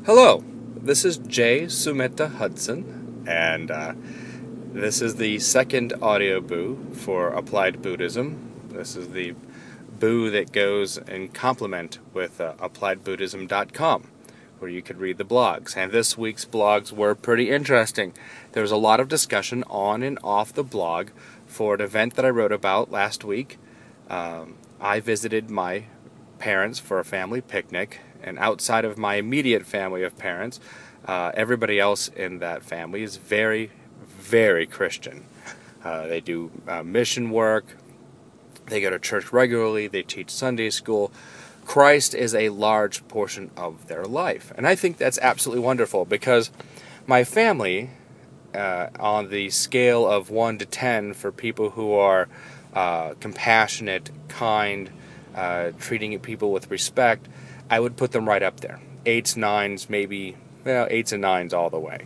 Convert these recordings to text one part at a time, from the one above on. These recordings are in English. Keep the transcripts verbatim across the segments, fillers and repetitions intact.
Hello, this is Jay Sumita Hudson, and uh, this is the second audio boo for Applied Buddhism. This is the boo that goes in complement with uh, applied buddhism dot com, where you could read the blogs. And this week's blogs were pretty interesting. There was a lot of discussion on and off the blog for an event that I wrote about last week. Um, I visited my parents for a family picnic, and outside of my immediate family of parents, uh, everybody else in that family is very, very Christian. Uh, they do uh, mission work, they go to church regularly, they teach Sunday school. Christ is a large portion of their life, and I think that's absolutely wonderful, because my family, uh, on the scale of one to ten for people who are uh, compassionate, kind, uh, treating people with respect, I would put them right up there. Eights, nines, maybe, well, eights and nines all the way.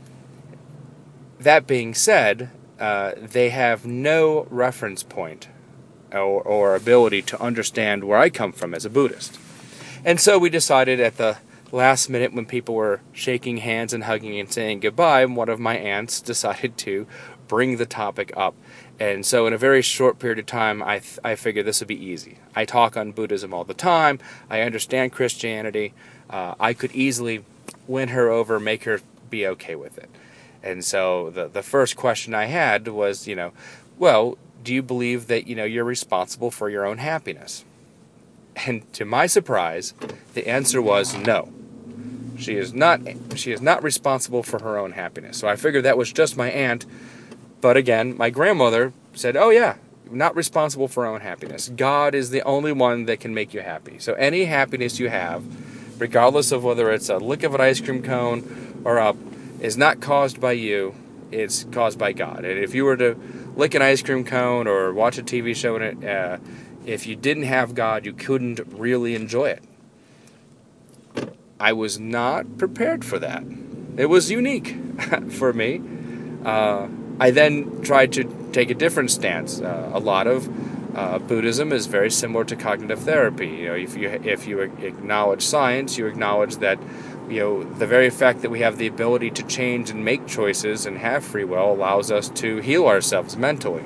That being said, uh, they have no reference point or, or ability to understand where I come from as a Buddhist. And so we decided at the last minute, when people were shaking hands and hugging and saying goodbye, one of my aunts decided to bring the topic up. And so in a very short period of time, I th- I figured this would be easy. I talk on Buddhism all the time. I understand Christianity. Uh, I could easily win her over, make her be okay with it. And so the the first question I had was, you know, well, do you believe that, you know, you're responsible for your own happiness? And to my surprise, the answer was no. She is not she is not responsible for her own happiness. So I figured that was just my aunt. But again, my grandmother said, oh yeah, not responsible for our own happiness. God is the only one that can make you happy. So any happiness you have, regardless of whether it's a lick of an ice cream cone or up, is not caused by you, it's caused by God. And if you were to lick an ice cream cone or watch a T V show in it, uh, if you didn't have God, you couldn't really enjoy it. I was not prepared for that. It was unique for me. Uh, I then tried to take a different stance. Uh, a lot of uh, Buddhism is very similar to cognitive therapy. You know, if you if you acknowledge science, you acknowledge that, you know, the very fact that we have the ability to change and make choices and have free will allows us to heal ourselves mentally.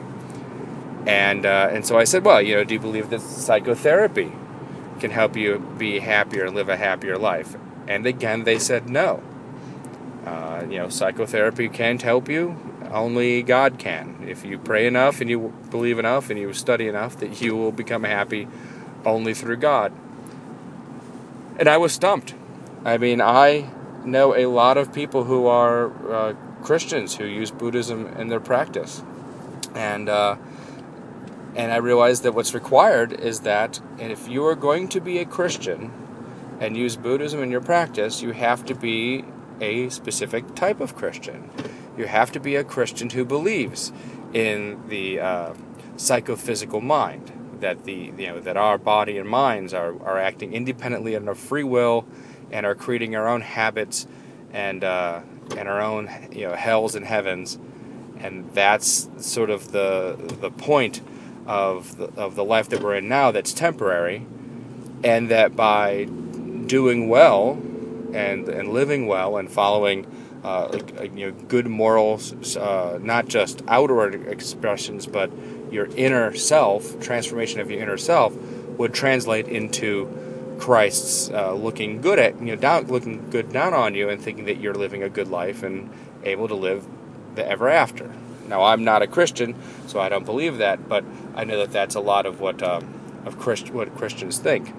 And uh, and so I said, well, you know, do you believe that psychotherapy can help you be happier and live a happier life? And again, they said no. Uh, you know, psychotherapy can't help you. Only God can. If you pray enough and you believe enough and you study enough, that you will become happy only through God. And I was stumped. I mean, I know a lot of people who are uh, Christians who use Buddhism in their practice. And uh, and I realized that what's required is that if you are going to be a Christian and use Buddhism in your practice, you have to be a specific type of Christian. You have to be a Christian who believes in the uh, psychophysical mind, that the you know that our body and minds are, are acting independently of our free will and are creating our own habits and uh, and our own you know hells and heavens, and that's sort of the the point of the, of the life that we're in now, that's temporary, and that by doing well and and living well and following Uh, like, you know, good morals, uh, not just outward expressions, but your inner self, transformation of your inner self, would translate into Christ's uh, looking good at you know, down, looking good down on you, and thinking that you're living a good life and able to live the ever after. Now, I'm not a Christian, so I don't believe that, but I know that that's a lot of what um, of Christ, what Christians think.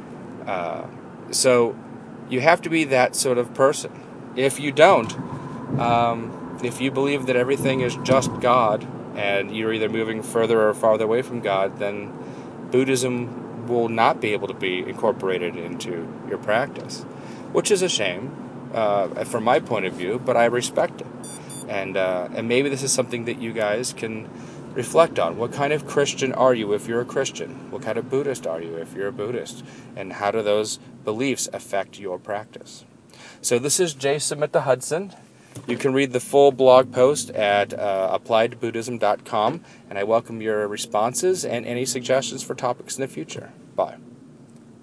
Uh, so you have to be that sort of person. If you don't, um, if you believe that everything is just God and you're either moving further or farther away from God, then Buddhism will not be able to be incorporated into your practice, which is a shame uh, from my point of view, but I respect it. And, uh, and maybe this is something that you guys can reflect on. What kind of Christian are you if you're a Christian? What kind of Buddhist are you if you're a Buddhist? And how do those beliefs affect your practice? So this is Jay Sumita Hudson. You can read the full blog post at uh, applied buddhism dot com, and I welcome your responses and any suggestions for topics in the future. Bye.